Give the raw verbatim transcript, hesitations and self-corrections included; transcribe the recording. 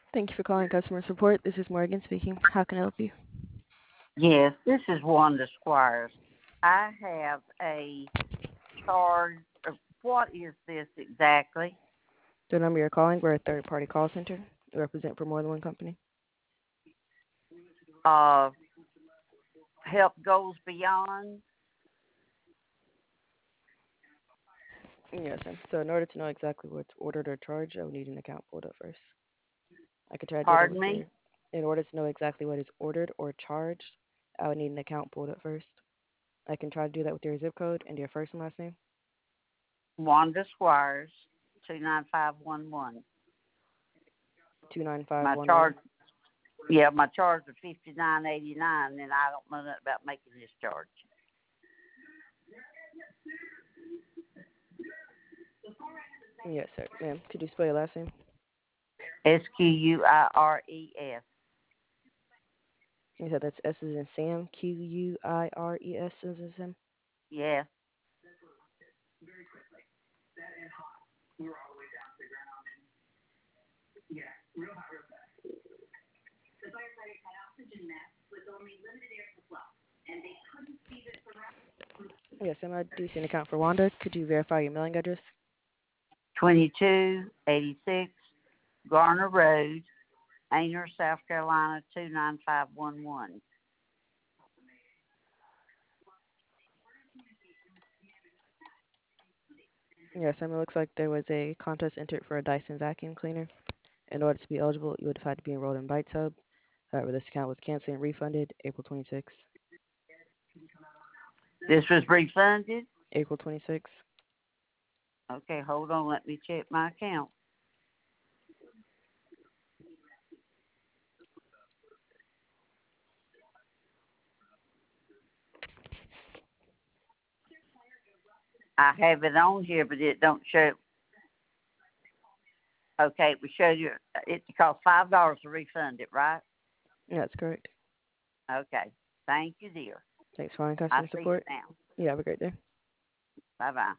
Thank you for calling customer support. This is Morgan speaking. How can I help you? Yes, this is Wanda Squires. I have a charge. Of, what is this exactly? The number you're calling, we're a third-party call center. We represent for more than one company. Uh, Help Goes Beyond. Yes, ma'am. So in order to know exactly what's ordered or charged, I would need an account pulled up first. I could try to do that Pardon with me? your. In order to know exactly what is ordered or charged, I would need an account pulled up first. I can try to do that with your zip code and your first and last name. Wanda Squires, two nine five one one. Two nine five My one one. charge, yeah, my charge is fifty nine eighty nine, and I don't know nothing about making this charge. Yes, sir. Ma'am, could you spell your last name? S Q U I R E S. You said that's S as in Sam, Q U I R E S as in Sam. Yes. Yes, ma'am. I do see an account for Wanda. Could you verify your mailing address? twenty-two eighty-six Garner Road, Ainer, South Carolina, two nine five one one. Yes, ma'am. It looks like there was a contest entered for a Dyson vacuum cleaner. In order to be eligible, you would have had to be enrolled in Bytes Hub. However, this account was canceled and refunded April twenty-sixth. This was refunded? April twenty-sixth. Okay, hold on. Let me check my account. I have it on here, but it don't show. Okay, we show you. It costs five dollars to refund it, right? Yeah, that's correct. Okay. Thank you, dear. Thanks for calling I customer see it support. now. You have a great day. Bye bye.